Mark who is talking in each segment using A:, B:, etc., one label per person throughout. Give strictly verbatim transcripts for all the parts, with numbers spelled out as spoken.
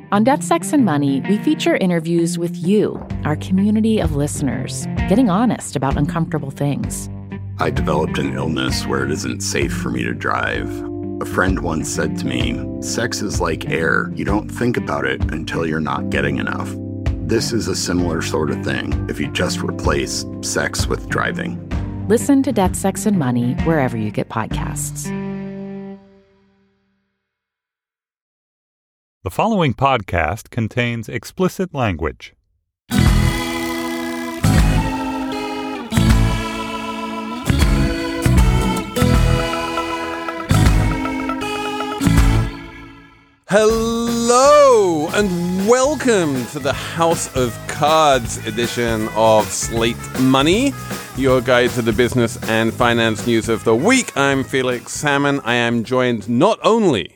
A: On Death, Sex, and Money, we feature interviews with you, our community of listeners, getting honest about uncomfortable things.
B: I developed an illness where it isn't safe for me to drive. A friend once said to me, sex is like air. You don't think about it until you're not getting enough. This is a similar sort of thing if you just replace sex with driving.
A: Listen to Death, Sex, and Money wherever you get podcasts.
C: The following podcast contains explicit language.
D: Hello and welcome to the House of Cards edition of Slate Money, your guide to the business and finance news of the week. I'm Felix Salmon. I am joined not only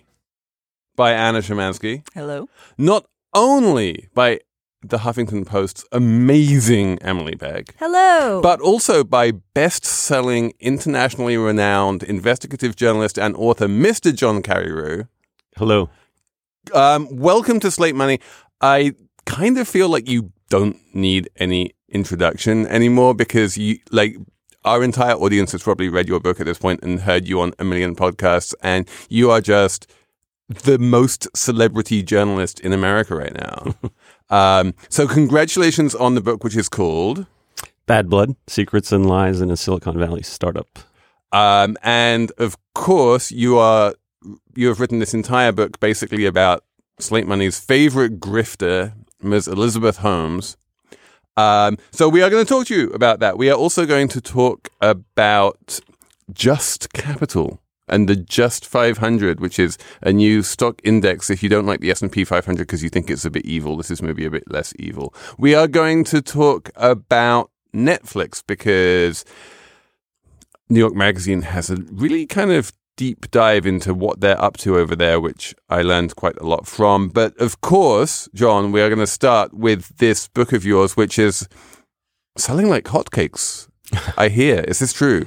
D: by Anna Szymanski.
E: Hello.
D: Not only by the Huffington Post's amazing Emily Begg.
E: Hello.
D: But also by best-selling, internationally renowned investigative journalist and author Mister John Carreyrou.
F: Hello.
D: Um, welcome to Slate Money. I kind of feel like you don't need any introduction anymore because you like our entire audience has probably read your book at this point and heard you on a million podcasts, and you are just the most celebrity journalist in America right now. um, so congratulations on the book, which is called
F: Bad Blood, Secrets and Lies in a Silicon Valley Startup.
D: Um, and of course, you are you have written this entire book basically about Slate Money's favorite grifter, Miz Elizabeth Holmes. Um, so we are going to talk to you about that. We are also going to talk about Just Capital and the Just five hundred, which is a new stock index. If you don't like the S and P five hundred because you think it's a bit evil, this is maybe a bit less evil. We are going to talk about Netflix because New York Magazine has a really kind of deep dive into what they're up to over there, which I learned quite a lot from. But of course, John, we are going to start with this book of yours, which is selling like hotcakes. I hear. Is this true?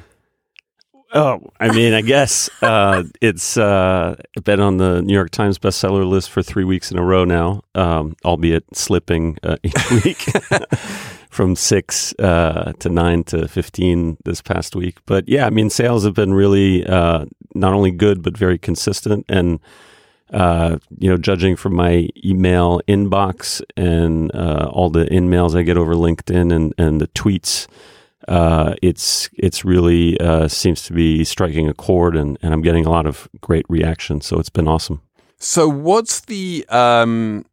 F: Oh, I mean, I guess uh, it's uh, been on the New York Times bestseller list for three weeks in a row now, um, albeit slipping uh, each week from six uh, to nine to fifteen this past week. But yeah, I mean, sales have been really uh, not only good, but very consistent. And, uh, you know, judging from my email inbox and uh, all the in-mails I get over LinkedIn and, and the tweets, Uh, it's it's really uh, seems to be striking a chord, and, and I'm getting a lot of great reaction. So it's been awesome.
D: So what's the um,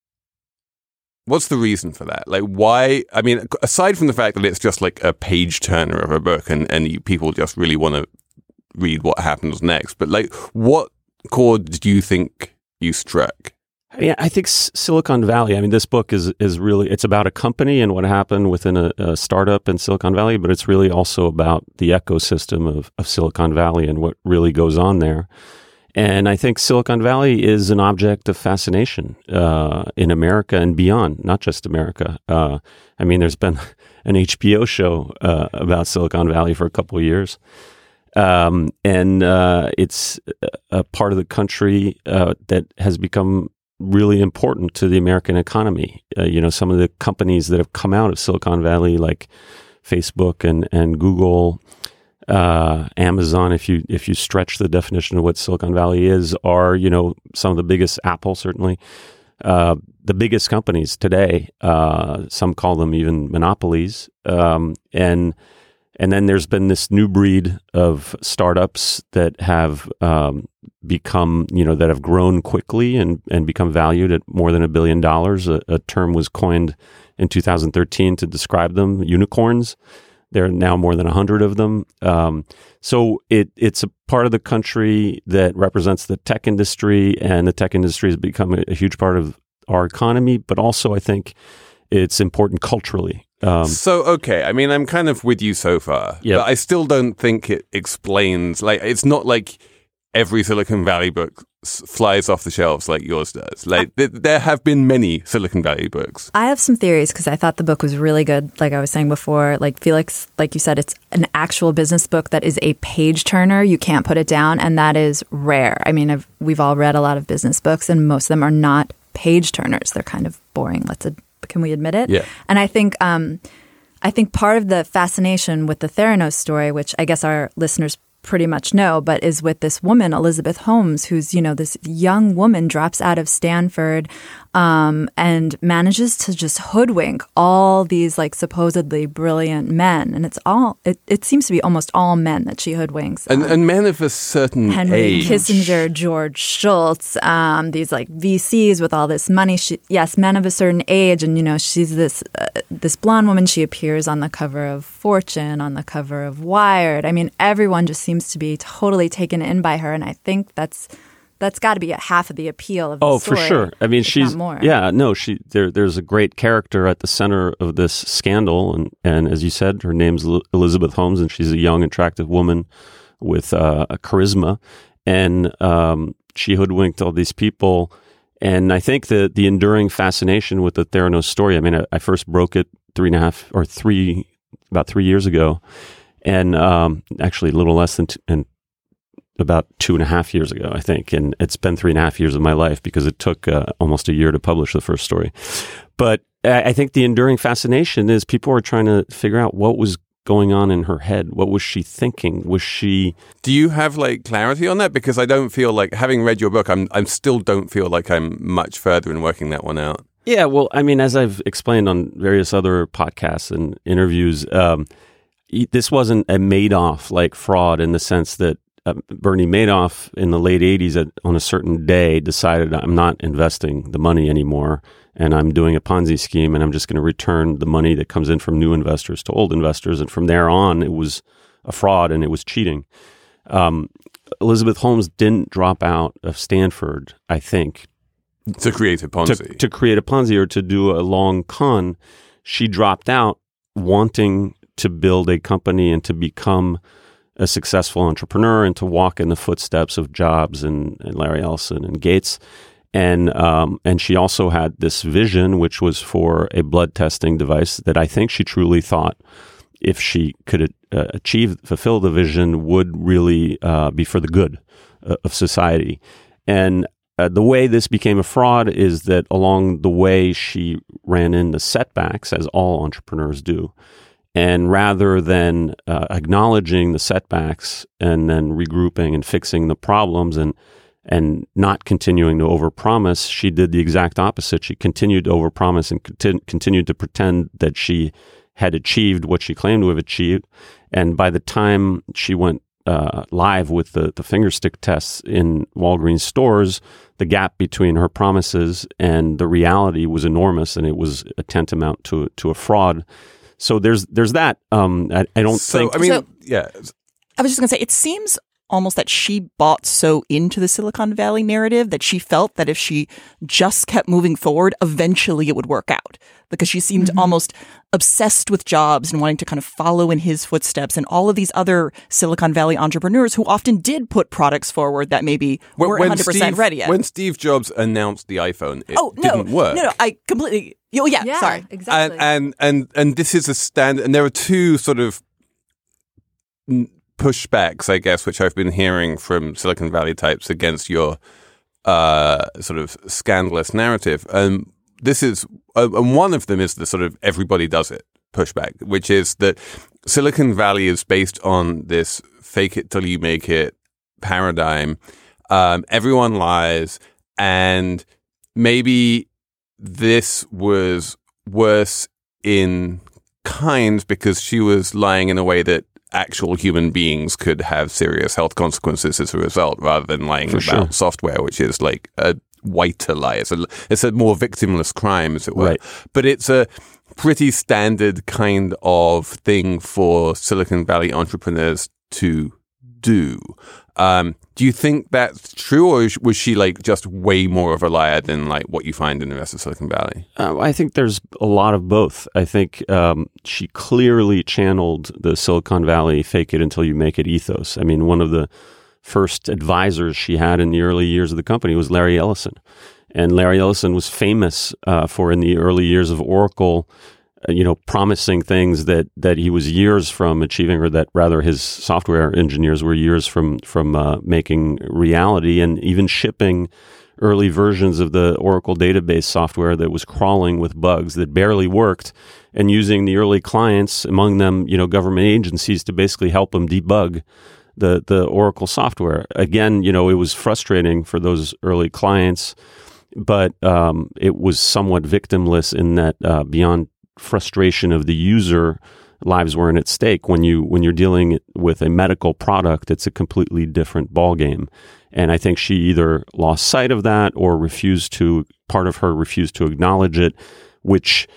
D: what's the reason for that? Like, why? I mean, aside from the fact that it's just like a page turner of a book, and and you, people just really want to read what happens next. But like, what chord do you think you struck?
F: Yeah, I think Silicon Valley. I mean, this book is is really, it's about a company and what happened within a, a startup in Silicon Valley, but it's really also about the ecosystem of, of Silicon Valley and what really goes on there. And I think Silicon Valley is an object of fascination uh, in America and beyond, not just America. Uh, I mean, there's been an H B O show uh, about Silicon Valley for a couple of years. Um, and uh, it's a part of the country uh, that has become really important to the American economy. Uh, you know, some of the companies that have come out of Silicon Valley, like Facebook and and Google, uh, Amazon, if you if you stretch the definition of what Silicon Valley is, are, you know, some of the biggest, Apple certainly, uh, the biggest companies today. Uh, some call them even monopolies. Um, and And then there's been this new breed of startups that have um, become, you know, that have grown quickly and, and become valued at more than a billion dollars. A, a term was coined in two thousand thirteen to describe them, unicorns. There are now more than one hundred of them. Um, so it it's a part of the country that represents the tech industry, and the tech industry has become a, a huge part of our economy, but also I think it's important culturally. Um,
D: so, okay, I mean, I'm kind of with you so far,
F: yep.
D: but I still don't think it explains, like, it's not like every Silicon Valley book s- flies off the shelves like yours does. Like, th- there have been many Silicon Valley books.
E: I have some theories because I thought the book was really good. Like I was saying before, like Felix, like you said, it's an actual business book that is a page turner. You can't put it down, and that is rare. I mean, I've, we've all read a lot of business books, and most of them are not page turners. They're kind of boring. Let's ad- can we admit it?
D: Yeah.
E: And I think um, I think part of the fascination with the Theranos story, which I guess our listeners pretty much know, but is with this woman, Elizabeth Holmes, who's, you know, this young woman drops out of Stanford um, and manages to just hoodwink all these like supposedly brilliant men. And it's all, it, it seems to be almost all men that she hoodwinks.
D: And,
E: um,
D: and men of a certain
E: Henry
D: age.
E: Kissinger, George Shultz, um, these like V Cs with all this money. She, yes, men of a certain age. And, you know, she's this, uh, this blonde woman. She appears on the cover of Fortune, on the cover of Wired. I mean, everyone just seems to be totally taken in by her, and I think that's that's got to be a half of the appeal of the
F: oh,
E: story.
F: for sure. I mean,
E: if
F: she's
E: not more.
F: yeah, no, she there. There's a great character at the center of this scandal, and and as you said, her name's Elizabeth Holmes, and she's a young, attractive woman with uh, a charisma, and um, she hoodwinked all these people. And I think the the enduring fascination with the Theranos story. I mean, I, I first broke it three and a half or three about three years ago. And um, actually, a little less than t- and about two and a half years ago, I think. And it's been three and a half years of my life because it took uh, almost a year to publish the first story. But I, I think the enduring fascination is people are trying to figure out what was going on in her head. What was she thinking? Was she?
D: Do you have like clarity on that? Because I don't feel like, having read your book, I'm I'm still don't feel like I'm much further in working that one out.
F: Yeah, well, I mean, as I've explained on various other podcasts and interviews. Um, This wasn't a Madoff-like fraud in the sense that uh, Bernie Madoff in the late eighties at, on a certain day decided I'm not investing the money anymore and I'm doing a Ponzi scheme and I'm just going to return the money that comes in from new investors to old investors. And from there on, it was a fraud and it was cheating. Um, Elizabeth Holmes didn't drop out of Stanford, I think.
D: To create a Ponzi.
F: To, to create a Ponzi or to do a long con. She dropped out wanting to build a company and to become a successful entrepreneur and to walk in the footsteps of Jobs and, and Larry Ellison and Gates. And um, and she also had this vision, which was for a blood testing device that I think she truly thought, if she could uh, achieve, fulfill the vision, would really uh, be for the good uh, of society. And uh, the way this became a fraud is that along the way, she ran into setbacks, as all entrepreneurs do. And rather than uh, acknowledging the setbacks and then regrouping and fixing the problems and and not continuing to overpromise, she did the exact opposite. She continued to overpromise and conti- continued to pretend that she had achieved what she claimed to have achieved. And by the time she went uh, live with the, the finger stick tests in Walgreens stores, the gap between her promises and the reality was enormous, and it was a tantamount to to a fraud. So there's there's that. Um, I, I don't
D: so,
F: think.
D: I mean,
G: So-
D: yeah.
G: I was just going to say, it seems almost that she bought so into the Silicon Valley narrative that she felt that if she just kept moving forward, eventually it would work out. Because she seemed
E: Mm-hmm.
G: almost obsessed with Jobs and wanting to kind of follow in his footsteps, and all of these other Silicon Valley entrepreneurs who often did put products forward that maybe
D: When-
G: weren't
D: when
G: one hundred percent
D: Steve-
G: ready yet.
D: When Steve Jobs announced the iPhone, it
G: oh, no,
D: didn't work.
G: no, no, I completely, oh yeah,
E: Yeah,
G: sorry.
E: exactly.
D: And, and and and this is a stand, and there are two sort of n- pushbacks, I guess, which I've been hearing from Silicon Valley types against your uh, sort of scandalous narrative. Um, this is, uh, and one of them is the sort of everybody does it pushback, which is that Silicon Valley is based on this fake it till you make it paradigm. Um, everyone lies, and maybe this was worse in kind because she was lying in a way that actual human beings could have serious health consequences as a result, rather than lying
F: For
D: about
F: sure.
D: software, which is like a whiter lie. It's a, it's a more victimless crime, as it were.
F: Right.
D: But it's a pretty standard kind of thing for Silicon Valley entrepreneurs to do. Um, do you think that's true, or was she like just way more of a liar than like what you find in the rest of Silicon Valley?
F: Uh, I think there's a lot of both. I think um, she clearly channeled the Silicon Valley fake it until you make it ethos. I mean, one of the first advisors she had in the early years of the company was Larry Ellison. And Larry Ellison was famous uh, for, in the early years of Oracle, uh, you know, promising things that that he was years from achieving, or that rather his software engineers were years from from uh, making reality, and even shipping early versions of the Oracle database software that was crawling with bugs that barely worked, and using the early clients, among them, you know, government agencies, to basically help them debug the the Oracle software. Again, you know, it was frustrating for those early clients, but um, it was somewhat victimless in that uh, beyond frustration of the user, lives were at stake. When you when you're dealing with a medical product, it's a completely different ballgame. And I think she either lost sight of that or refused to. Part of her refused to acknowledge it, which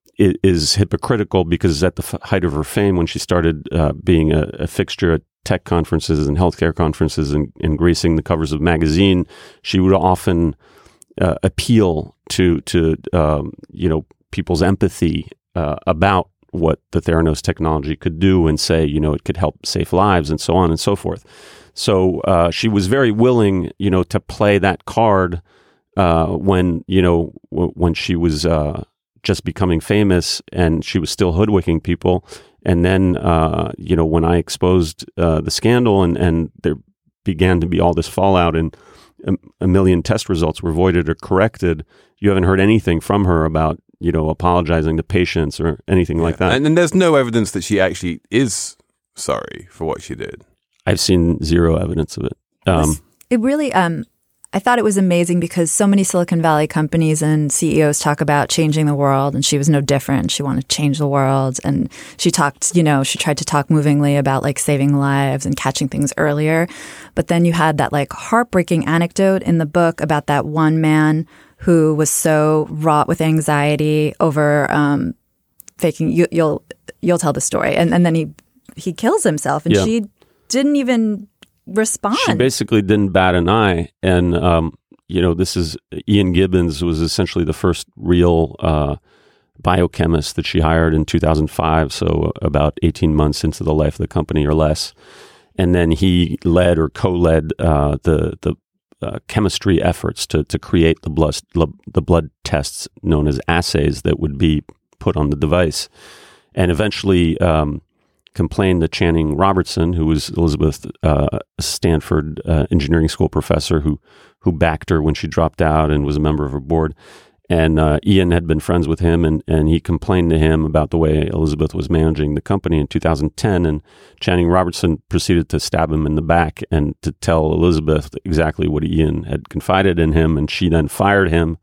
F: is hypocritical, because at the height of her fame, when she started uh, being a, a fixture at tech conferences and healthcare conferences and, and gracing the covers of magazine, she would often uh, appeal to to um, you know people's empathy uh, about what the Theranos technology could do, and say, you know, it could help save lives and so on and so forth. So uh, she was very willing, you know, to play that card uh, when, you know, w- when she was uh, just becoming famous, and she was still hoodwinking people. And then, uh, you know, when I exposed uh, the scandal, and, and there began to be all this fallout, and a, a million test results were voided or corrected, you haven't heard anything from her about, you know, apologizing to patients or anything yeah. like that.
D: And, and there's no evidence that she actually is sorry for what she did.
F: I've seen zero evidence of it. Um,
E: it really, um, I thought it was amazing, because so many Silicon Valley companies and C E Os talk about changing the world, and she was no different. She wanted to change the world. And she talked, you know, she tried to talk movingly about like saving lives and catching things earlier. But then you had that like heartbreaking anecdote in the book about that one man who was so wrought with anxiety over um, faking. You, you'll you'll tell the story, and and then he he kills himself, and yeah. she didn't even respond.
F: She basically didn't bat an eye, and um, you know, this is Ian Gibbons was essentially the first real uh, biochemist that she hired in two thousand five. So about eighteen months into the life of the company or less, and then he led or co-led uh, the the. Uh, chemistry efforts to to create the blood the blood tests known as assays that would be put on the device, and eventually um, complained to Channing Robertson, who was Elizabeth uh, Stanford uh, engineering school professor who who backed her when she dropped out and was a member of her board. And uh, Ian had been friends with him, and, and he complained to him about the way Elizabeth was managing the company in two thousand ten. And Channing Robertson proceeded to stab him in the back and to tell Elizabeth exactly what Ian had confided in him. And she then fired him,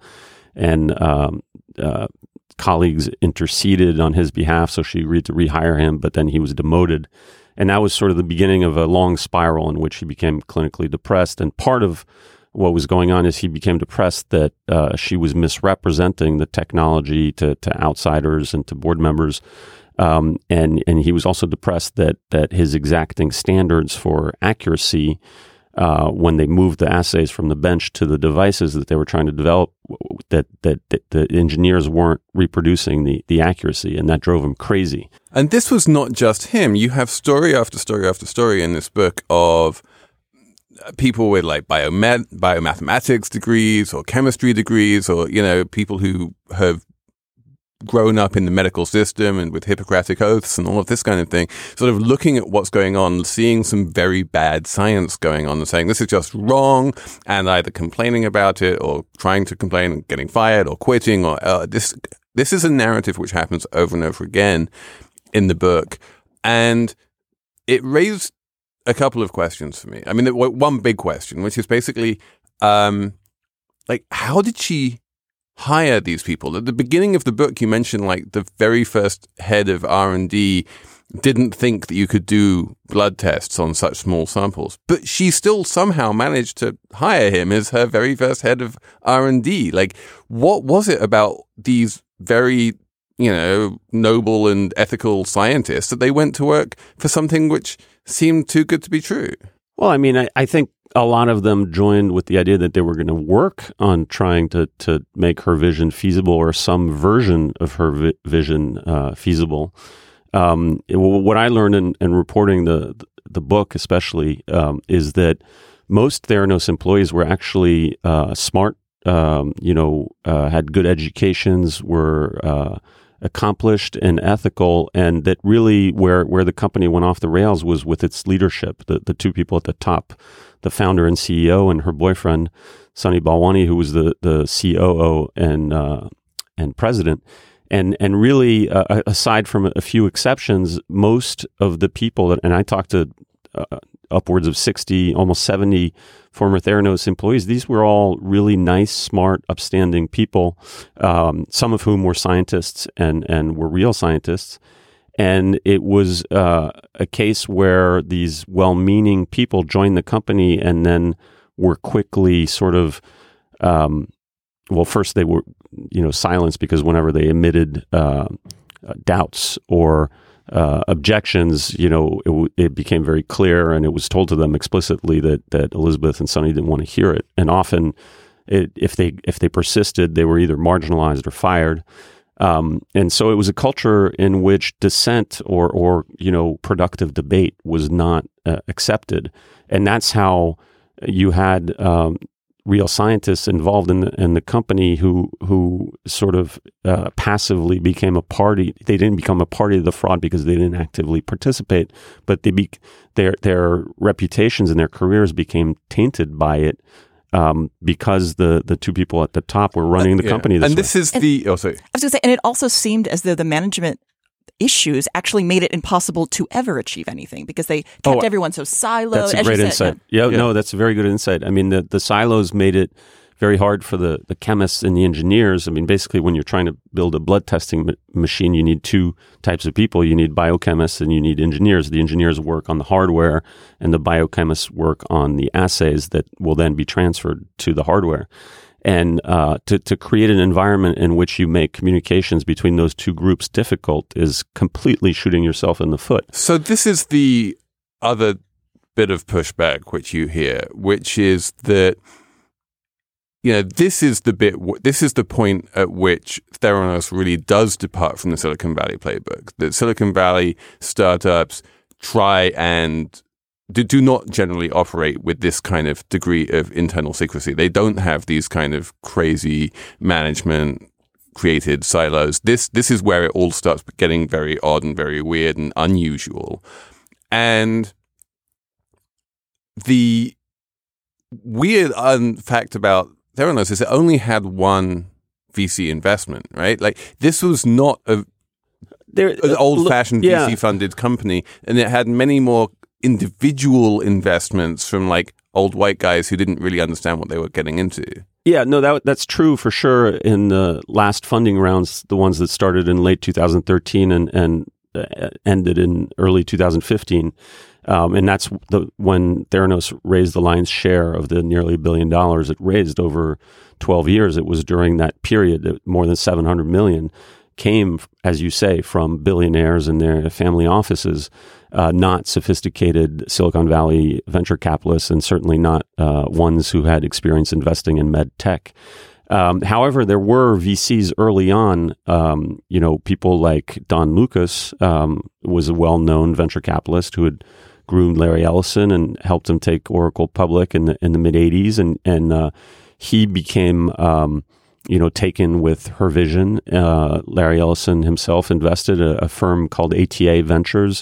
F: and um, uh, colleagues interceded on his behalf, so she agreed to rehire him, but then he was demoted. And that was sort of the beginning of a long spiral in which he became clinically depressed. And part of what was going on is he became depressed that uh, she was misrepresenting the technology to, to outsiders and to board members. Um, and, and he was also depressed that, that his exacting standards for accuracy, uh, when they moved the assays from the bench to the devices that they were trying to develop, that, that, that the engineers weren't reproducing the, the accuracy, and that drove him crazy.
D: And this was not just him. You have story after story after story in this book of people with like biomed, biomathematics degrees or chemistry degrees, or, you know, people who have grown up in the medical system and with Hippocratic oaths and all of this kind of thing, sort of looking at what's going on, seeing some very bad science going on and saying this is just wrong, and either complaining about it or trying to complain and getting fired or quitting. Or uh, this, this is a narrative which happens over and over again in the book. And it raised a couple of questions for me. I mean, one big question, which is basically, um, like, how did she hire these people? At the beginning of the book, you mentioned like the very first head of R and D didn't think that you could do blood tests on such small samples, but she still somehow managed to hire him as her very first head of R and D. Like, what was it about these very, you know, noble and ethical scientists that they went to work for something which seemed too good to be true?
F: Well, I mean, I, I think a lot of them joined with the idea that they were going to work on trying to, to make her vision feasible, or some version of her vi- vision uh, feasible. Um, it, what I learned in, in reporting the the book, especially, um, is that most Theranos employees were actually uh, smart, um, you know, uh, had good educations, were uh, accomplished and ethical, and that really where where the company went off the rails was with its leadership. The the two people at the top, the founder and C E O, and her boyfriend, Sunny Balwani, who was the the C O O and uh, and president. And and really, uh, aside from a few exceptions, most of the people that, and I talked to uh, upwards of sixty, almost seventy former Theranos employees, these were all really nice, smart, upstanding people, um, some of whom were scientists and, and were real scientists. And it was uh, a case where these well-meaning people joined the company and then were quickly sort of, um, well, first they were, you know, silenced because whenever they emitted uh, doubts or uh, objections, you know, it, it became very clear, and it was told to them explicitly that that Elizabeth and Sunny didn't want to hear it. And often, it, if they if they persisted, they were either marginalized or fired. Um, and so it was a culture in which dissent or or you know productive debate was not uh, accepted, and that's how you had um, real scientists involved in the, in the company who who sort of uh, passively became a party. They didn't become a party to the fraud because they didn't actively participate, but they be, their their reputations and their careers became tainted by it um, because the the two people at the top were running the uh, yeah. company. This
D: and
F: way.
D: this is the oh sorry.
G: I was going to say, and it also seemed as though the management issues actually made it impossible to ever achieve anything because they kept
F: oh,
G: everyone so siloed.
F: That's a
G: as
F: great
G: you
F: insight.
G: said,
F: yeah.
D: yeah,
F: no, that's a very good insight. I mean, the, the silos made it very hard for the, the chemists and the engineers. I mean, basically, when you're trying to build a blood testing ma- machine, you need two types of people. You need biochemists and you need engineers. The engineers work on the hardware, and the biochemists work on the assays that will then be transferred to the hardware. And uh, to, to create an environment in which you make communications between those two groups difficult is completely shooting yourself in the foot.
D: So this is the other bit of pushback which you hear, which is that, you know, this is the bit, this is the point at which Theranos really does depart from the Silicon Valley playbook. That Silicon Valley startups try and do, do not generally operate with this kind of degree of internal secrecy. They don't have these kind of crazy management created silos. This this is where it all starts getting very odd and very weird and unusual. And the weird um, fact about Theranos is it only had one V C investment, right? Like this was not a
F: There,
D: an old-fashioned
F: yeah.
D: V C-funded company, and it had many more individual investments from like old white guys who didn't really understand what they were getting into.
F: Yeah, no, that that's true for sure. In the last funding rounds, the ones that started in late two thousand thirteen and and uh, ended in early two thousand fifteen, um, and that's the when Theranos raised the lion's share of the nearly a billion dollars it raised over twelve years. It was during that period that more than seven hundred million came, as you say, from billionaires and their family offices, uh, not sophisticated Silicon Valley venture capitalists, and certainly not uh, ones who had experience investing in med tech. Um, however, there were V Cs early on. Um, you know, people like Don Lucas um, was a well-known venture capitalist who had groomed Larry Ellison and helped him take Oracle public in the in the mid eighties, and and uh, he became Um, you know, taken with her vision. Uh, Larry Ellison himself invested a, a firm called A T A Ventures,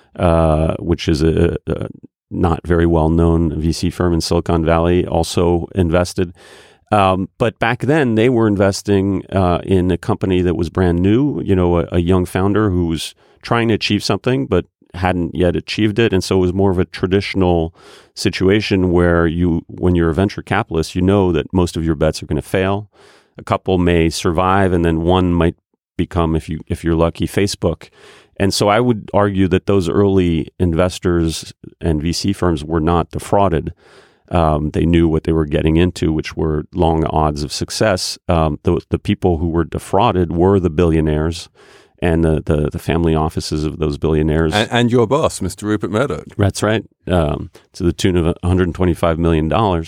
F: uh, which is a, a not very well-known V C firm in Silicon Valley, also invested. Um, but back then, they were investing uh, in a company that was brand new, you know, a, a young founder who was trying to achieve something, but hadn't yet achieved it. And so it was more of a traditional situation where you, when you're a venture capitalist, you know that most of your bets are going to fail. A couple may survive, and then one might become, if you if you're lucky, Facebook. And so I would argue that those early investors and V C firms were not defrauded. Um, they knew what they were getting into, which were long odds of success. Um, the the people who were defrauded were the billionaires and the the, the family offices of those billionaires,
D: and, and your boss, Mister Rupert Murdoch.
F: That's right, um, to the tune of one hundred twenty-five million dollars.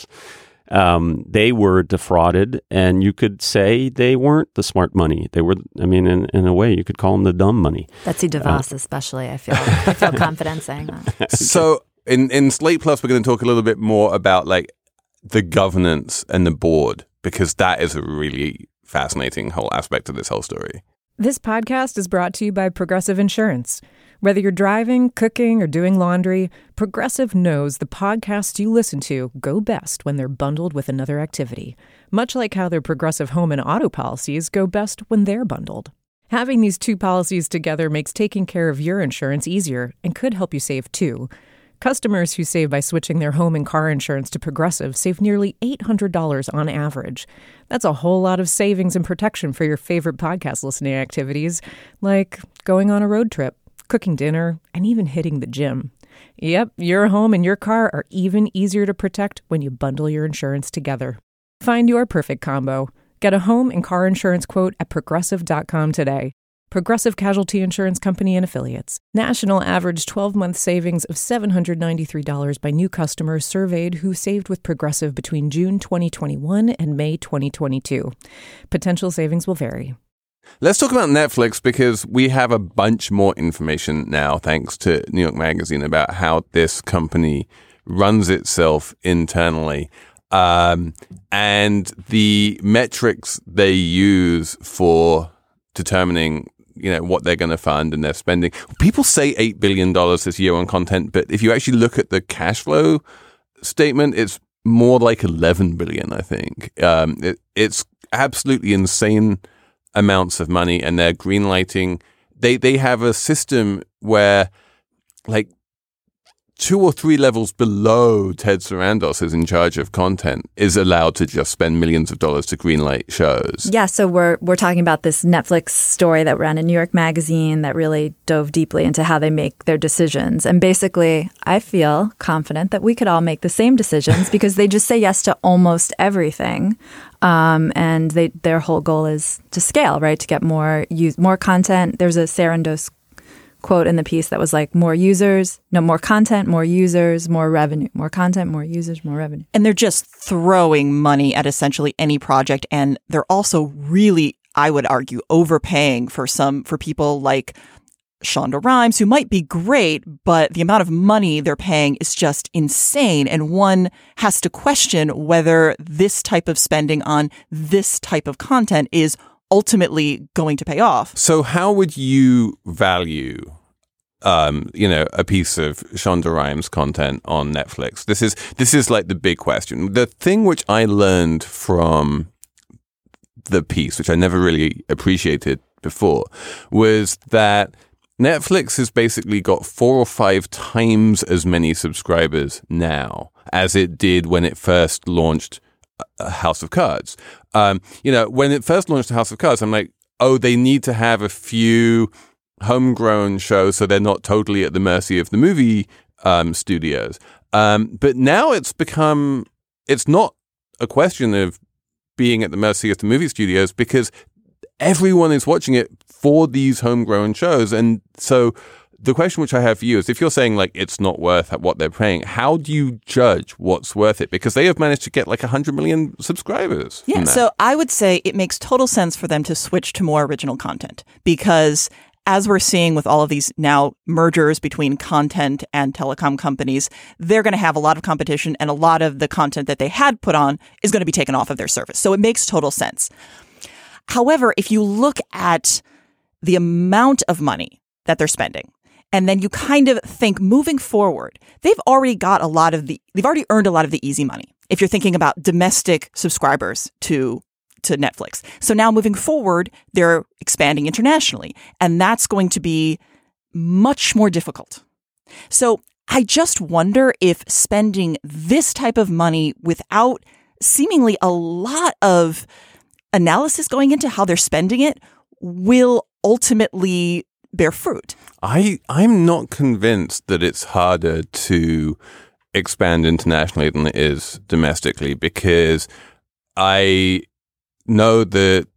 F: Um, they were defrauded, and you could say they weren't the smart money. They were, I mean, in, in a way, you could call them the dumb money.
E: Betsy DeVos, uh, especially, I feel I feel confident saying that.
D: So in, in Slate Plus, we're going to talk a little bit more about like the governance and the board, because that is a really fascinating whole aspect of this whole story.
H: This podcast is brought to you by Progressive Insurance. Whether you're driving, cooking, or doing laundry, Progressive knows the podcasts you listen to go best when they're bundled with another activity, much like how their Progressive home and auto policies go best when they're bundled. Having these two policies together makes taking care of your insurance easier and could help you save too. Customers who save by switching their home and car insurance to Progressive save nearly eight hundred dollars on average. That's a whole lot of savings and protection for your favorite podcast listening activities, like going on a road trip, cooking dinner, and even hitting the gym. Yep, your home and your car are even easier to protect when you bundle your insurance together. Find your perfect combo. Get a home and car insurance quote at progressive dot com today. Progressive Casualty Insurance Company and Affiliates. National average twelve-month savings of seven hundred ninety-three dollars by new customers surveyed who saved with Progressive between June twenty twenty-one and May twenty twenty-two. Potential savings will vary.
D: Let's talk about Netflix, because we have a bunch more information now, thanks to New York Magazine, about how this company runs itself internally. Um, and the metrics they use for determining, you know, what they're going to fund and their spending. People say eight billion dollars this year on content, but if you actually look at the cash flow statement, it's more like eleven billion dollars, I think. Um, it, it's absolutely insane amounts of money, and they're greenlighting. They, they have a system where, like, two or three levels below Ted Sarandos, who's in charge of content, is allowed to just spend millions of dollars to greenlight shows.
E: Yeah, so we're we're talking about this Netflix story that ran in New York Magazine that really dove deeply into how they make their decisions. And basically, I feel confident that we could all make the same decisions because they just say yes to almost everything. Um, and they their whole goal is to scale, right? To get more use more content. There's a Sarandos quote in the piece that was like, more users, no, more content, more users, more revenue, more content, more users, more revenue.
G: And they're just throwing money at essentially any project. And they're also really, I would argue, overpaying for some, for people like Shonda Rhimes, who might be great, but the amount of money they're paying is just insane. And one has to question whether this type of spending on this type of content is ultimately going to pay off.
D: So how would you value, um, you know, a piece of Shonda Rhimes content on Netflix? This is this is like the big question. The thing which I learned from the piece, which I never really appreciated before, was that Netflix has basically got four or five times as many subscribers now as it did when it first launched House of Cards. Um, you know, when it first launched House of Cards, I'm like, oh, they need to have a few homegrown shows so they're not totally at the mercy of the movie um, studios. Um, but now it's become, it's not a question of being at the mercy of the movie studios, because everyone is watching it for these homegrown shows. And so the question which I have for you is, if you're saying like it's not worth what they're paying, how do you judge what's worth it? Because they have managed to get like one hundred million subscribers.
G: Yeah, so I would say it makes total sense for them to switch to more original content, because as we're seeing with all of these now mergers between content and telecom companies, they're going to have a lot of competition, and a lot of the content that they had put on is going to be taken off of their service. So it makes total sense. However, if you look at the amount of money that they're spending, and then you kind of think moving forward, they've already got a lot of the, they've already earned a lot of the easy money. If you're thinking about domestic subscribers to, to Netflix. So now moving forward, they're expanding internationally, and that's going to be much more difficult. So I just wonder if spending this type of money without seemingly a lot of analysis going into how they're spending it will ultimately bear fruit.
D: I, I'm not convinced that it's harder to expand internationally than it is domestically, because I know that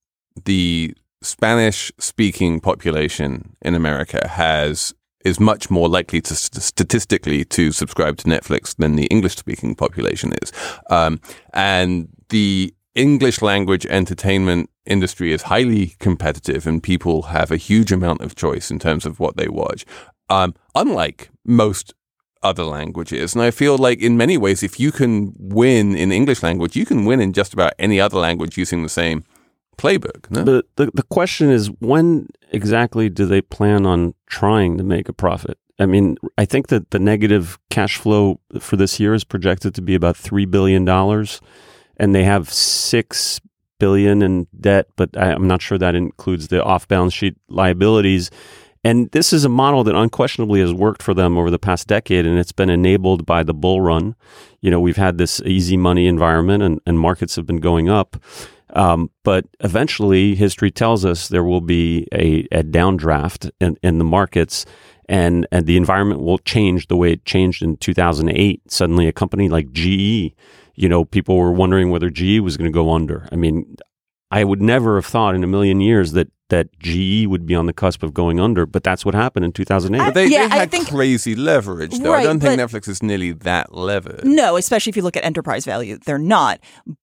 D: the Spanish-speaking population in America has is much more likely to st- statistically to subscribe to Netflix than the English-speaking population is. Um, and the English language entertainment industry is highly competitive, and people have a huge amount of choice in terms of what they watch, um, unlike most other languages. And I feel like in many ways, if you can win in English language, you can win in just about any other language using the same playbook. No?
F: The, the the question is, when exactly do they plan on trying to make a profit? I mean, I think that the negative cash flow for this year is projected to be about three billion dollars, and they have six billion dollars in debt, but I, I'm not sure that includes the off-balance sheet liabilities. And this is a model that unquestionably has worked for them over the past decade, and it's been enabled by the bull run. You know, we've had this easy money environment, and, and markets have been going up. Um, but eventually, history tells us there will be a, a downdraft in, in the markets, and, and the environment will change the way it changed in two thousand eight. Suddenly, a company like G E, you know, people were wondering whether G E was going to go under. I mean, I would never have thought in a million years that that G E would be on the cusp of going under, but that's what happened in two thousand eight.
D: But they,
G: yeah,
D: they had
G: I think,
D: crazy leverage, though.
G: Right,
D: I don't think
G: but,
D: Netflix is nearly that levered.
G: No, especially if you look at enterprise value. They're not.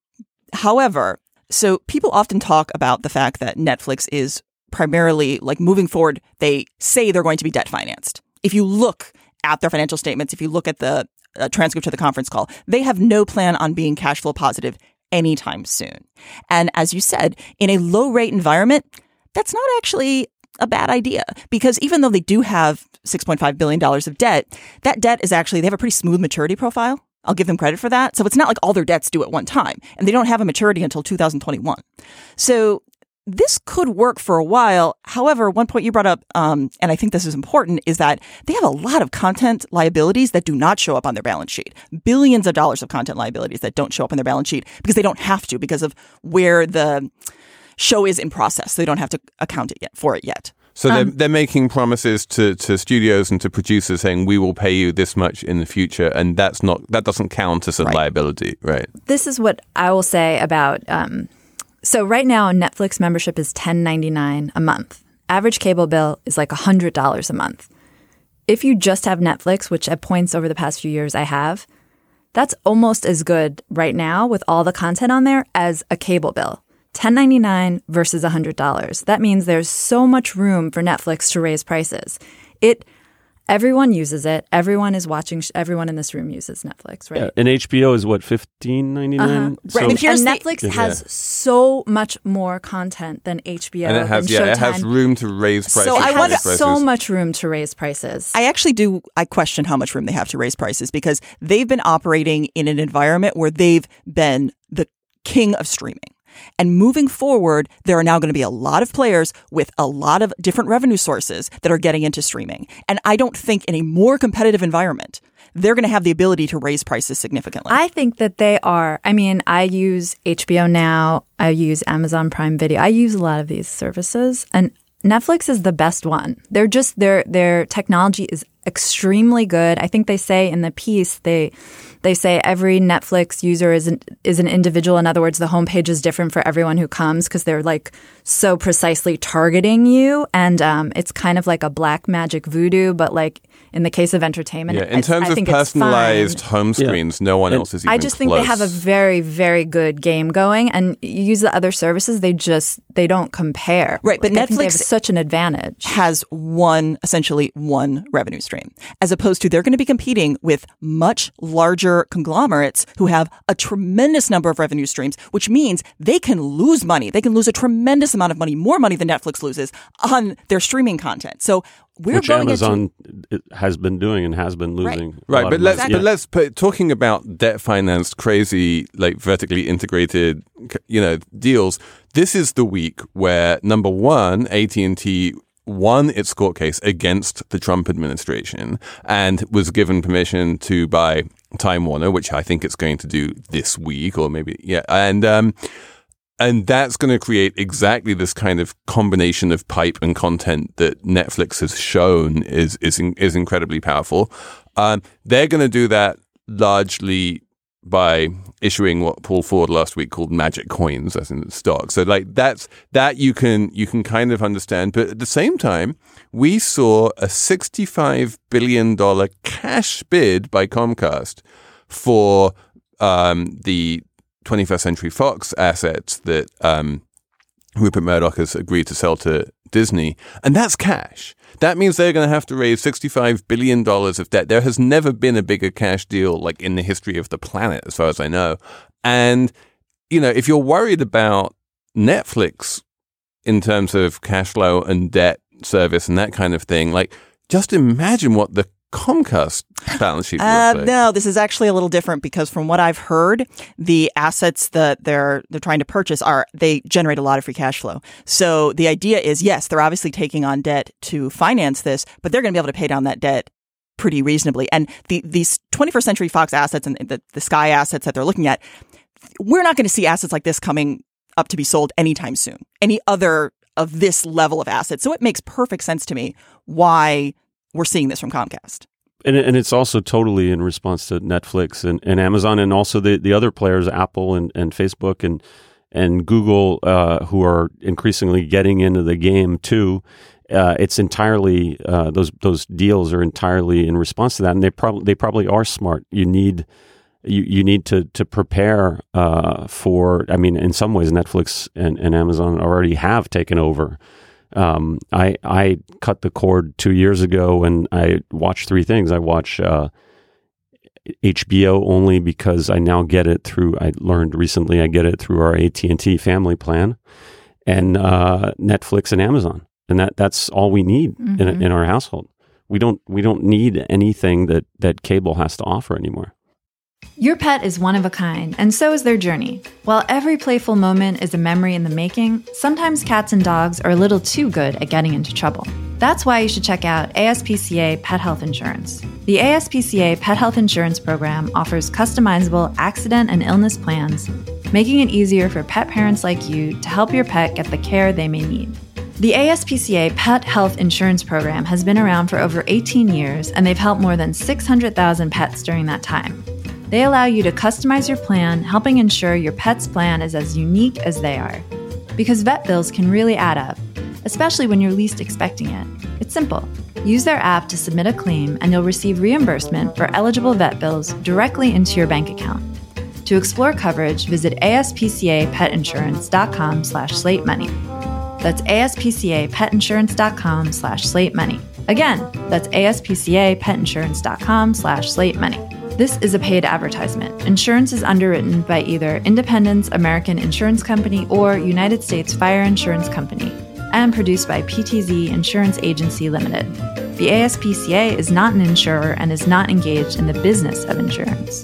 G: However, so people often talk about the fact that Netflix is primarily, like, moving forward, they say they're going to be debt financed. If you look at their financial statements, if you look at the uh, transcript of the conference call, they have no plan on being cash flow positive anytime soon. And as you said, in a low rate environment, that's not actually a bad idea, because even though they do have six point five billion dollars of debt, that debt is actually, they have a pretty smooth maturity profile. I'll give them credit for that. So it's not like all their debt's due at one time, and they don't have a maturity until two thousand twenty-one. So this could work for a while. However, one point you brought up, um, and I think this is important, is that they have a lot of content liabilities that do not show up on their balance sheet. Billions of dollars of content liabilities that don't show up on their balance sheet because they don't have to, because of where the show is in process. So they don't have to account it yet for it yet.
D: So
G: um,
D: they're, they're making promises to, to studios and to producers saying, we will pay you this much in the future. And that's not, that doesn't count as a
G: right.
D: liability, right?
E: This is what I will say about, um, so right now Netflix membership is ten ninety-nine a month. Average cable bill is like one hundred dollars a month. If you just have Netflix, which at points over the past few years I have, that's almost as good right now with all the content on there as a cable bill. ten ninety-nine versus one hundred dollars. That means there's so much room for Netflix to raise prices. It, everyone uses it. Everyone is watching. Everyone in this room uses Netflix, right?
F: Yeah, and H B O is what, fifteen ninety-nine?
E: Uh-huh.
F: So,
E: Right. And,
G: here's
E: and
G: the-
E: Netflix
F: Yeah.
E: has so much more content than H B O
D: And it has,
E: and
D: yeah,
E: Showtime.
D: it has room to raise prices.
G: So I
E: It
G: wonder-
E: has
D: prices.
E: so much room to raise prices.
G: I actually do, I question how much room they have to raise prices, because they've been operating in an environment where they've been the king of streaming. And moving forward, there are now going to be a lot of players with a lot of different revenue sources that are getting into streaming. And I don't think in a more competitive environment, they're going to have the ability to raise prices significantly.
E: I think that they are. I mean, I use H B O Now. I use Amazon Prime Video. I use a lot of these services, and Netflix is the best one. They're just their their technology is extremely good. I think they say in the piece they they say every Netflix user is an, is an individual. In other words, the homepage is different for everyone who comes because they're like so precisely targeting you, and um, it's kind of like a black magic voodoo, but like in the case of entertainment,
D: Yeah, in
E: it's-
D: terms
E: I
D: of
E: think it's
D: personalized
E: fine.
D: home screens, no one
F: And
D: else is even
E: I just think
D: close.
E: they have a very, very good game going, and you use the other services, they just they don't compare.
G: Right, but
E: Like, I think they have
G: Netflix
E: such an advantage.
G: has one, essentially one revenue stream, as opposed to they're going to be competing with much larger conglomerates who have a tremendous number of revenue streams, which means they can lose money. They can lose a tremendous amount of money, more money than Netflix loses on their streaming content. So we're
F: which
G: going
F: Amazon
G: into
F: has been doing and has been losing. a
D: Right,
F: lot
D: but
F: of
D: let's
F: money.
D: but
F: Yeah.
D: let's put talking about debt financed, crazy, like vertically integrated, you know, deals. This is the week where number one, A T and T won its court case against the Trump administration and was given permission to buy Time Warner, which I think it's going to do this week or maybe yeah, and um. And that's going to create exactly this kind of combination of pipe and content that Netflix has shown is is is incredibly powerful. Um, they're going to do that largely by issuing what Paul Ford last week called magic coins, as in stock. So, like that's that you can you can kind of understand. But at the same time, we saw a sixty-five billion dollars cash bid by Comcast for um, the twenty-first Century Fox assets that um, Rupert Murdoch has agreed to sell to Disney. And that's cash. That means they're going to have to raise sixty-five billion dollars of debt. There has never been a bigger cash deal like in the history of the planet, as far as I know. And, you know, if you're worried about Netflix in terms of cash flow and debt service and that kind of thing. Like, just imagine what the Comcast balance sheet
G: uh,
D: looks like.
G: No, this is actually a little different because from what I've heard, the assets that they're they're trying to purchase are they generate a lot of free cash flow. So the idea is, yes, they're obviously taking on debt to finance this, but they're going to be able to pay down that debt pretty reasonably. And the these twenty-first Century Fox assets and the, the Sky assets that they're looking at, we're not going to see assets like this coming up to be sold anytime soon. Any other of this level of assets. So it makes perfect sense to me why we're seeing this from Comcast.
F: And, and it's also totally in response to Netflix and, and Amazon and also the, the other players, Apple and, and Facebook and and Google, uh, who are increasingly getting into the game too. Uh, it's entirely uh, those those deals are entirely in response to that, and they probably they probably are smart. You need you you need to to prepare uh, for. I mean, in some ways, Netflix and, and Amazon already have taken over. Um, I I cut the cord two years ago, and I watched three things. I watch uh, H B O only because I now get it through. I learned recently I get it through our A T and T family plan, and uh, Netflix and Amazon, and that that's all we need mm-hmm. in in our household. We don't we don't need anything that that cable has to offer anymore.
E: Your pet is one of a kind, and so is their journey. While every playful moment is a memory in the making, sometimes cats and dogs are a little too good at getting into trouble. That's why you should check out A S P C A Pet Health Insurance. The A S P C A Pet Health Insurance Program offers customizable accident and illness plans, making it easier for pet parents like you to help your pet get the care they may need. The A S P C A Pet Health Insurance Program has been around for over eighteen years, and they've helped more than six hundred thousand pets during that time. They allow you to customize your plan, helping ensure your pet's plan is as unique as they are. Because vet bills can really add up, especially when you're least expecting it. It's simple. Use their app to submit a claim, and you'll receive reimbursement for eligible vet bills directly into your bank account. To explore coverage, visit aspcapetinsurance.com slash slate money. That's aspcapetinsurance.com slash slate money. Again, that's aspcapetinsurance.com slash slate money. This is a paid advertisement. Insurance is underwritten by either Independence American Insurance Company or United States Fire Insurance Company and produced by P T Z Insurance Agency Limited. The A S P C A is not an insurer and is not engaged in the business of insurance.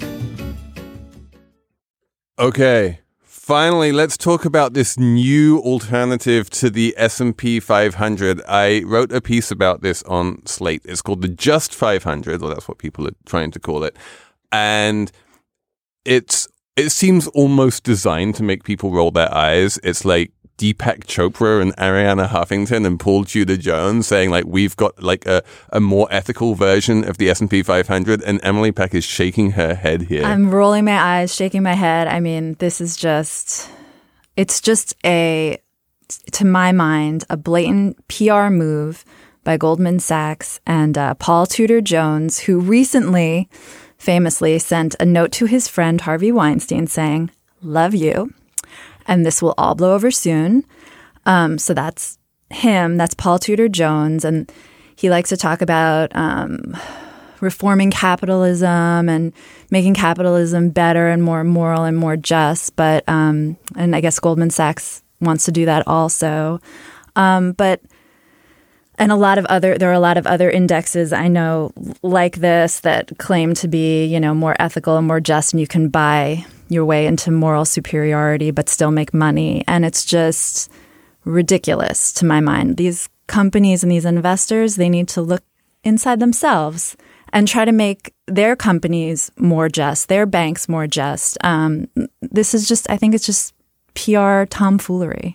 D: Okay, finally, let's talk about this new alternative to the S and P five hundred. I wrote a piece about this on Slate. It's called the Just five hundred, or that's what people are trying to call it. And it's it seems almost designed to make people roll their eyes. It's like Deepak Chopra and Arianna Huffington and Paul Tudor Jones saying, like, we've got like a, a more ethical version of the S and P five hundred. And Emily Peck is shaking her head here.
E: I'm rolling my eyes, shaking my head. I mean, this is just, it's just a, to my mind, a blatant P R move by Goldman Sachs and uh, Paul Tudor Jones, who recently famously sent a note to his friend Harvey Weinstein saying, "Love you, and this will all blow over soon." Um, so that's him. That's Paul Tudor Jones. And he likes to talk about um, reforming capitalism and making capitalism better and more moral and more just. But um, and I guess Goldman Sachs wants to do that also. Um, but and a lot of other there are a lot of other indexes I know like this that claim to be, you know, more ethical and more just, and you can buy your way into moral superiority but still make money. And it's just ridiculous to my mind. These companies and these investors, they need to look inside themselves and try to make their companies more just, their banks more just. Um, this is just, I think it's just P R tomfoolery.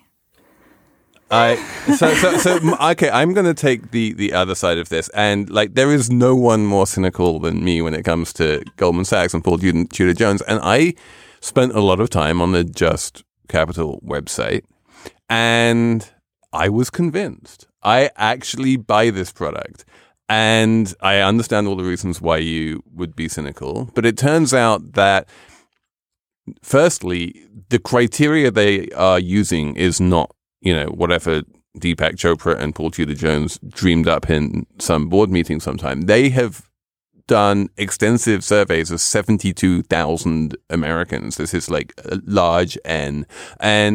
D: I so so so okay. I'm going to take the the other side of this, and like there is no one more cynical than me when it comes to Goldman Sachs and Paul Tudor Jones, and I spent a lot of time on the Just Capital website, and I was convinced. I actually buy this product, and I understand all the reasons why you would be cynical, but it turns out that firstly, the criteria they are using is not, you know, whatever Deepak Chopra and Paul Tudor Jones dreamed up in some board meeting sometime. They have done extensive surveys of seventy-two thousand Americans. This is like a large N. And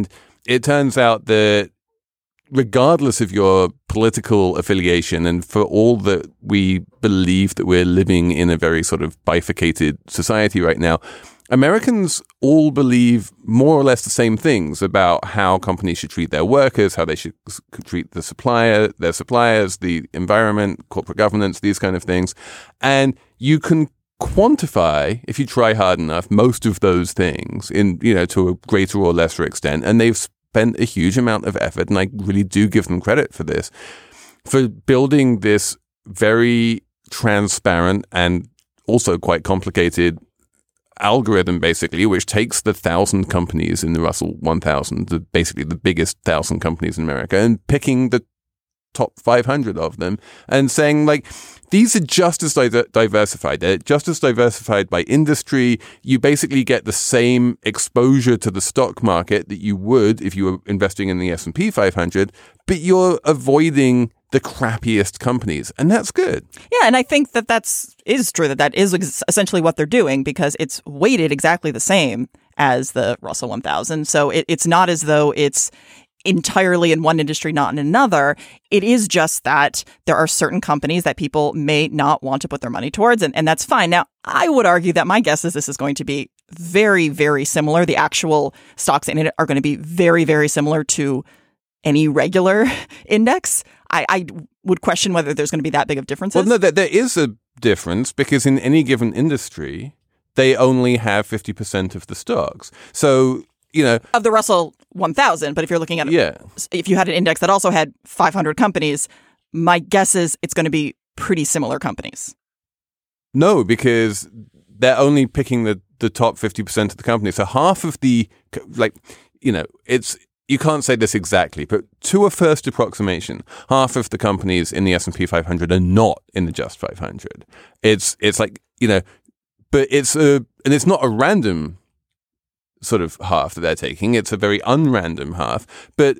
D: it turns out that regardless of your political affiliation, and for all that we believe that we're living in a very sort of bifurcated society right now, Americans all believe more or less the same things about how companies should treat their workers, how they should treat the supplier, their suppliers, the environment, corporate governance, these kind of things. And you can quantify, if you try hard enough, most of those things in, you know, to a greater or lesser extent. And they've spent a huge amount of effort, and I really do give them credit for this, for building this very transparent and also quite complicated algorithm, basically, which takes the thousand companies in the Russell one thousand, the, basically the biggest thousand companies in America, and picking the top five hundred of them and saying, like, these are just as di- diversified. They're just as diversified by industry. You basically get the same exposure to the stock market that you would if you were investing in the S and P five hundred, but you're avoiding the crappiest companies. And that's good.
G: Yeah, and I think that that's is true, that that is ex- essentially what they're doing, because it's weighted exactly the same as the Russell one thousand. So it, it's not as though it's entirely in one industry, not in another. It is just that there are certain companies that people may not want to put their money towards, and, and that's fine. Now, I would argue that my guess is this is going to be very, very similar. The actual stocks in it are going to be very, very similar to any regular index. I, I would question whether there's going to be that big of differences.
D: Well, no, there, there is a difference, because in any given industry, they only have fifty percent of the stocks. So, you know,
G: of the Russell one thousand. But if you're looking at,
D: yeah.
G: if you had an index that also had five hundred companies, my guess is it's going to be pretty similar companies.
D: No, because they're only picking the, the top fifty percent of the companies. So half of the, like, you know, it's, you can't say this exactly, but to a first approximation, half of the companies in the S and P five hundred are not in the Just five hundred. It's, it's like, you know, but it's a, and it's not a random sort of half that they're taking. It's a very unrandom half, but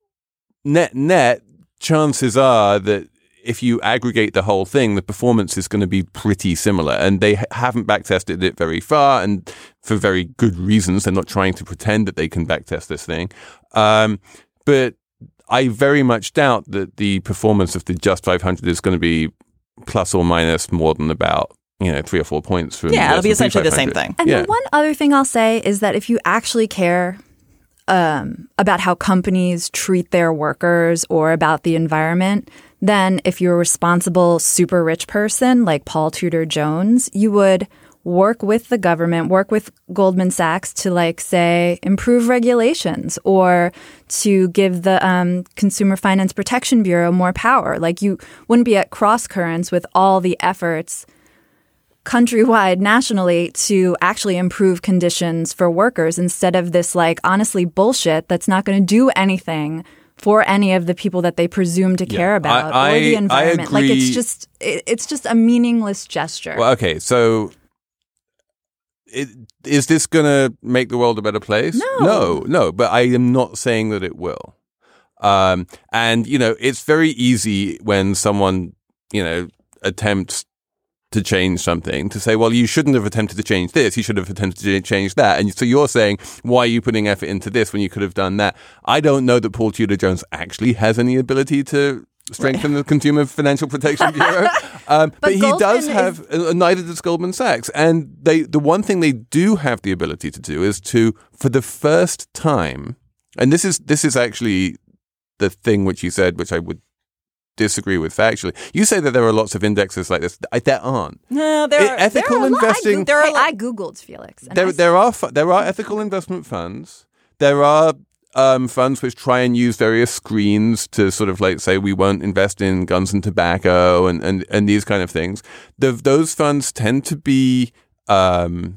D: net net, chances are that if you aggregate the whole thing, the performance is going to be pretty similar. And they ha- haven't backtested it very far, and for very good reasons. They're not trying to pretend that they can backtest this thing. Um, but I very much doubt that the performance of the Just five hundred is going to be plus or minus more than about, you know, three or four points from
G: yeah,
D: the
G: it'll be essentially the same
D: five hundred.
G: thing.
E: And
D: yeah.
E: the one other thing I'll say is that if you actually care um, about how companies treat their workers or about the environment, then if you're a responsible, super rich person like Paul Tudor Jones, you would work with the government, work with Goldman Sachs to, like, say, improve regulations, or to give the um, Consumer Finance Protection Bureau more power. Like, you wouldn't be at cross currents with all the efforts countrywide, nationally, to actually improve conditions for workers, instead of this, like, honestly bullshit that's not going to do anything for any of the people that they presume to care
D: Yeah,
E: about,
D: I-
E: or the
D: I-
E: environment.
D: I
E: Like, it's
D: agree.
E: just it, it's just a meaningless gesture.
D: Well, okay, so it, is this going to make the world a better place?
E: No.
D: No, no, but I am not saying that it will. Um, and, you know, it's very easy when someone, you know, attempts to change something to say, well, you shouldn't have attempted to change this. You should have attempted to change that. And so you're saying, why are you putting effort into this when you could have done that? I don't know that Paul Tudor Jones actually has any ability to strengthen the Consumer Financial Protection Bureau. Um, but,
E: But
D: he
E: Goldman
D: does
E: is-
D: have, uh, neither does Goldman Sachs. And they, the one thing they do have the ability to do is to, for the first time, and this is, this is actually the thing which you said, which I would disagree with factually. You say that there are lots of indexes like this. I- There aren't.
G: No, there
D: It-
G: are,
D: ethical
E: There are a lot-
D: investing.
E: I,
G: there are
E: hey,
G: a lot-
E: I googled Felix. And
D: There,
E: I
D: there are fu- there are ethical investment funds. There are um, funds which try and use various screens to sort of like say we won't invest in guns and tobacco and and, and these kind of things. The, those funds tend to be um,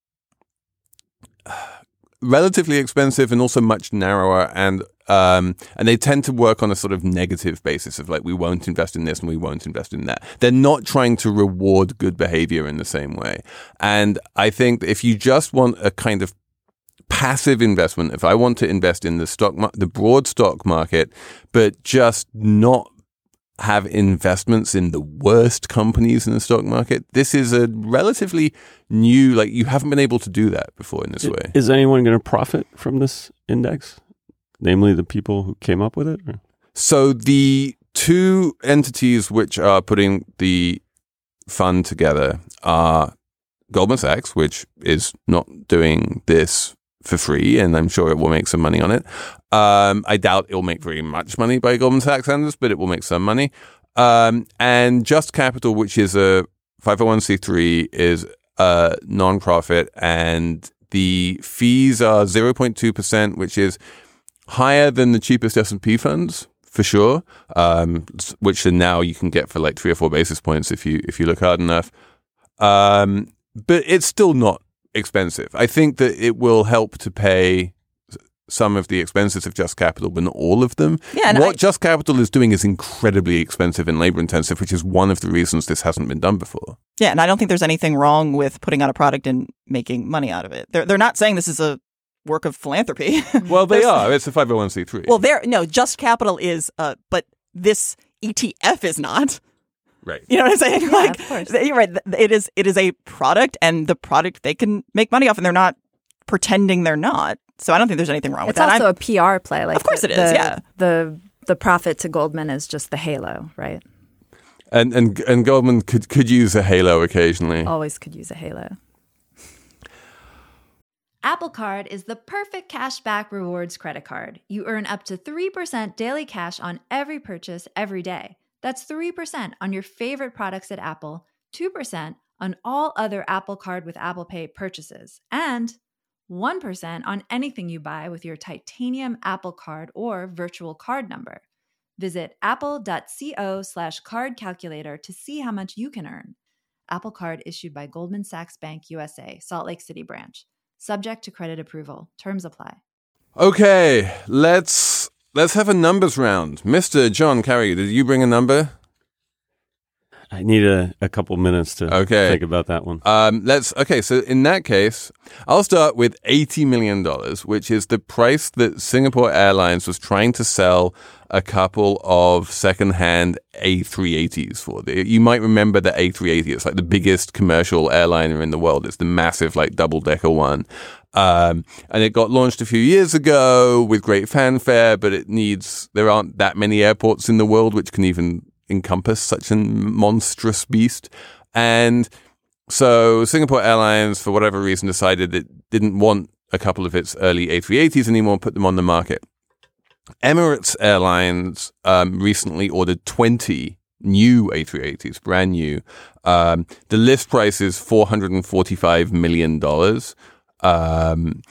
D: relatively expensive and also much narrower, and um, and they tend to work on a sort of negative basis of like we won't invest in this and we won't invest in that. They're not trying to reward good behavior in the same way. And I think if you just want a kind of passive investment, if I want to invest in the stock, mar- the broad stock market, but just not have investments in the worst companies in the stock market, this is a relatively new, like you haven't been able to do that before in this way.
F: Is anyone going to profit from this index? namely the people who came up with it? Or?
D: So the two entities which are putting the fund together are Goldman Sachs, which is not doing this for free, and I'm sure it will make some money on it. Um, I doubt it will make very much money by Goldman Sachs, Anders, but it will make some money. Um, and Just Capital, which is a five oh one c three, is a nonprofit, and the fees are zero point two percent, which is higher than the cheapest S and P funds, for sure, um, which now you can get for like three or four basis points if you if you look hard enough. Um, but it's still not expensive. I think that it will help to pay some of the expenses of Just Capital, but not all of them.
G: Yeah,
D: what
G: I,
D: Just Capital is doing is incredibly expensive and labor intensive, which is one of the reasons this hasn't been done before.
G: Yeah, and I don't think there's anything wrong with putting out a product and making money out of it. They're they're not saying this is a work of philanthropy.
D: Well, they are. It's a five oh one c three.
G: Well, there no Just Capital is, uh, but this E T F is not.
D: Right.
G: You know what I'm saying?
E: Yeah,
G: like,
E: of course.
G: You're right. It is it is a product, and the product they can make money off, and they're not pretending they're not. So I don't think there's anything wrong with
E: It's
G: that.
E: also
G: I'm,
E: a P R play. Like
G: Of course
E: the,
G: it is,
E: the,
G: yeah.
E: The the profit to Goldman is just the halo, right?
D: And and and Goldman could could use a halo occasionally.
E: Always could use a halo.
I: Apple Card is the perfect cashback rewards credit card. You earn up to three percent daily cash on every purchase every day. That's three percent on your favorite products at Apple, two percent on all other Apple Card with Apple Pay purchases, and one percent on anything you buy with your titanium Apple Card or virtual card number. Visit apple.co slash card calculator to see how much you can earn. Apple Card issued by Goldman Sachs Bank U S A, Salt Lake City branch. Subject to credit approval. Terms apply.
D: Okay, let's let's have a numbers round. Mister John Carey, did you bring a number?
F: I need a, a couple minutes to
D: Okay.
F: think about that one.
D: Um, let's okay. So in that case, I'll start with eighty million dollars, which is the price that Singapore Airlines was trying to sell a couple of second-hand A three eighties for. You might remember the A three eighty. It's like the biggest commercial airliner in the world. It's the massive, like double-decker one. Um, and it got launched a few years ago with great fanfare, but it needs. There aren't that many airports in the world which can even encompass such a monstrous beast. And so Singapore Airlines, for whatever reason, decided it didn't want a couple of its early A three eighties anymore, put them on the market. Emirates Airlines um, recently ordered twenty new A three eighties, brand new. Um, the list price is four hundred forty-five million dollars um,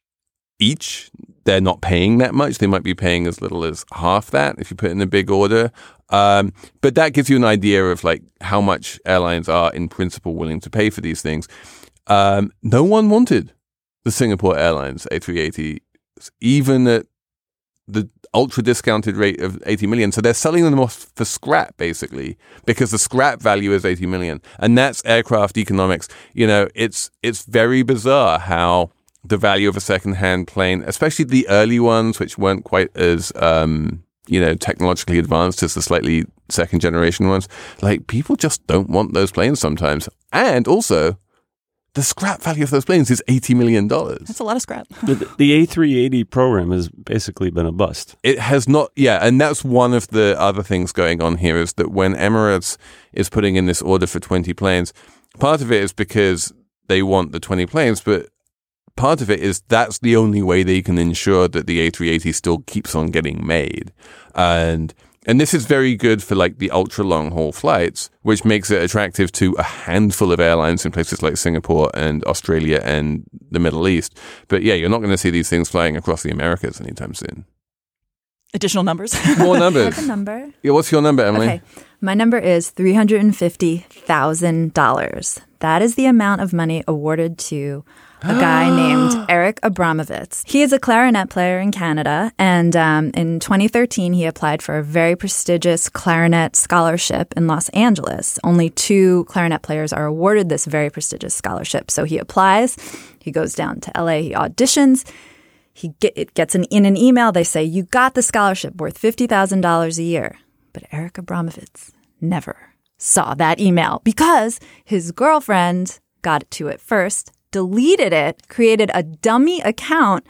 D: each. They're not paying that much. They might be paying as little as half that if you put in a big order. Um, but that gives you an idea of like how much airlines are in principle willing to pay for these things. Um, no one wanted the Singapore Airlines A three eighty, even at the ultra discounted rate of eighty million. So they're selling them off for scrap, basically, because the scrap value is eighty million. And that's aircraft economics. You know, it's it's very bizarre how the value of a secondhand plane, especially the early ones, which weren't quite as, um, you know, technologically advanced as the slightly second generation ones, like people just don't want those planes sometimes. And also, the scrap value of those planes is eighty million dollars.
G: That's a lot of scrap.
F: the, the A three eighty program has basically been a bust.
D: It has not, yeah, and that's one of the other things going on here is that when Emirates is putting in this order for twenty planes, part of it is because they want the twenty planes, but part of it is that's the only way they can ensure that the A three eighty still keeps on getting made. And and this is very good for like the ultra long haul flights, which makes it attractive to a handful of airlines in places like Singapore and Australia and the Middle East. But yeah, you're not going to see these things flying across the Americas anytime soon.
G: Additional numbers.
D: More
E: I
D: numbers.
E: have a number.
D: Yeah, what's your number, Emily?
E: Okay. My number is three hundred fifty thousand dollars. That is the amount of money awarded to a guy named Eric Abramovitz. He is a clarinet player in Canada, and um, in twenty thirteen, he applied for a very prestigious clarinet scholarship in Los Angeles. Only two clarinet players are awarded this very prestigious scholarship. So he applies, he goes down to L A, he auditions, he get, it gets an, in an email, they say, you got the scholarship worth fifty thousand dollars a year. But Eric Abramovitz never saw that email because his girlfriend got to it first, deleted it, created a dummy account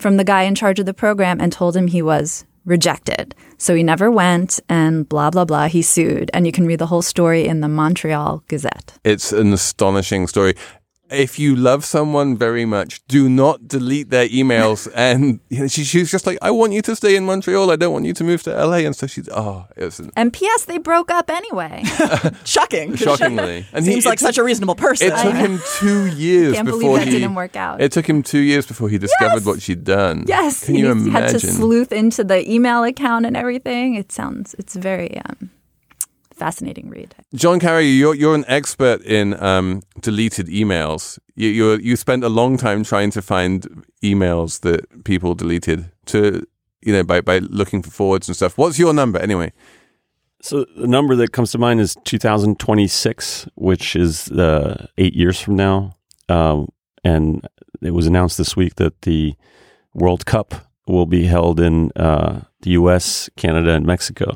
E: from the guy in charge of the program and told him he was rejected. So he never went and blah, blah, blah. He sued. And you can read the whole story in the Montreal Gazette.
D: It's an astonishing story. If you love someone very much, do not delete their emails. And you know, she, she's just like, I want you to stay in Montreal. I don't want you to move to L A. And so she's, oh, it's an,
E: and P S they broke up anyway.
G: Shocking.
D: Shockingly. And
G: Seems
D: he,
G: like such a reasonable person.
D: It took him two years
E: Can't
D: before
E: believe that
D: he
E: didn't work out.
D: It took him two years before he discovered
E: Yes!
D: what she'd done.
E: Yes.
D: Can you
E: he
D: imagine?
E: had to sleuth into the email account and everything. It sounds, it's very um, fascinating read.
D: John Carey, you're you're an expert in um, deleted emails. You you you spent a long time trying to find emails that people deleted to you know by by looking for forwards and stuff. What's your number anyway?
F: So the number that comes to mind is two thousand twenty-six, which is uh, eight years from now, um, and it was announced this week that the World Cup will be held in uh, the U S, Canada, and Mexico.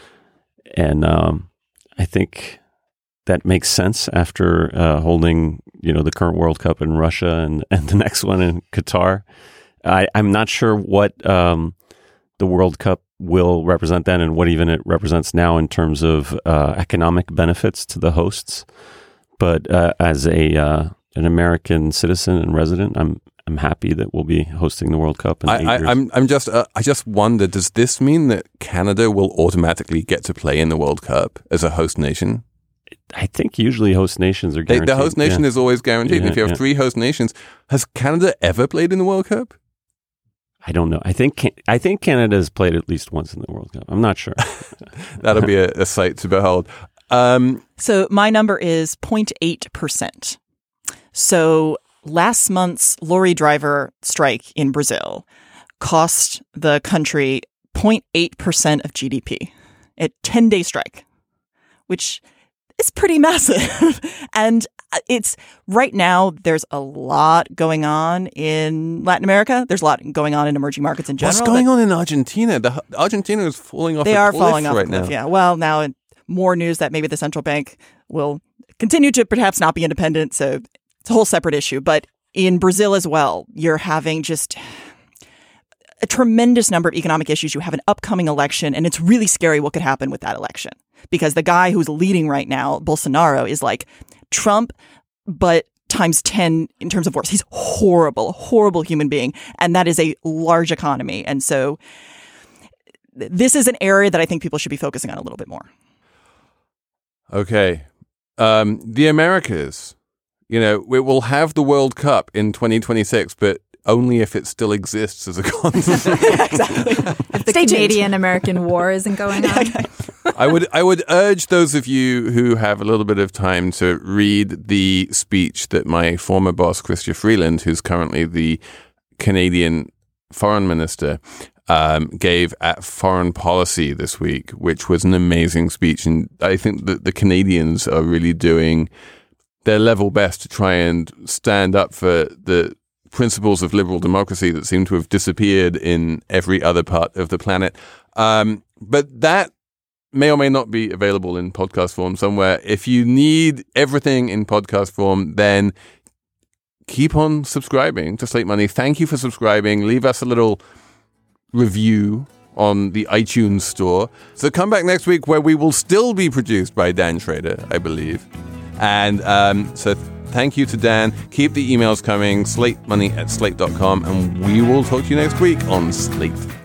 F: And um, I think that makes sense after uh, holding, you know, the current World Cup in Russia and, and the next one in Qatar. I, I'm not sure what um, the World Cup will represent then and what even it represents now in terms of uh, economic benefits to the hosts. But uh, as a uh, an American citizen and resident, I'm I'm happy that we'll be hosting the World Cup in
D: I,
F: eight
D: I,
F: years.
D: I'm I'm just uh, I just wonder, does this mean that Canada will automatically get to play in the World Cup as a host nation?
F: I think usually host nations are
D: They,
F: guaranteed.
D: the host nation
F: yeah.
D: is always guaranteed.
F: Yeah,
D: if you have
F: yeah.
D: three host nations, has Canada ever played in the World Cup?
F: I don't know. I think Can- I think Canada has played at least once in the World Cup. I'm not sure.
D: That'll be a, a sight to behold. Um,
G: So my number is zero point eight percent. So last month's lorry driver strike in Brazil cost the country zero point eight percent of G D P. A ten-day strike, which is pretty massive. And it's right now, there's a lot going on in Latin America. There's a lot going on in emerging markets in general.
D: what's going on in Argentina? The, Argentina is falling off
G: They
D: a
G: are
D: cliff
G: falling off
D: right
G: a cliff,
D: now.
G: yeah. Well, now more news that maybe the central bank will continue to perhaps not be independent. So it's a whole separate issue. But in Brazil as well, you're having just a tremendous number of economic issues. You have an upcoming election, and it's really scary what could happen with that election. Because the guy who's leading right now, Bolsonaro, is like Trump, but times ten in terms of worse. He's horrible, horrible human being. And that is a large economy. And so this is an area that I think people should be focusing on a little bit more.
D: Okay. Um, the Americas, you know, we will have the World Cup in twenty twenty-six, but only if it still exists as a continent.
G: Exactly.
E: If the Canadian-American War isn't going on.
D: I would I would urge those of you who have a little bit of time to read the speech that my former boss, Chrystia Freeland, who's currently the Canadian foreign minister, um, gave at Foreign Policy this week, which was an amazing speech. And I think that the Canadians are really doing their level best to try and stand up for the principles of liberal democracy that seem to have disappeared in every other part of the planet. Um, but that may or may not be available in podcast form somewhere. If you need everything in podcast form, then keep on subscribing to Slate Money. Thank you for subscribing. Leave us a little review on the iTunes store. So come back next week where we will still be produced by Dan Schrader, I believe. And um, so thank you to Dan. Keep the emails coming, slate money at slate dot com, and we will talk to you next week on Slate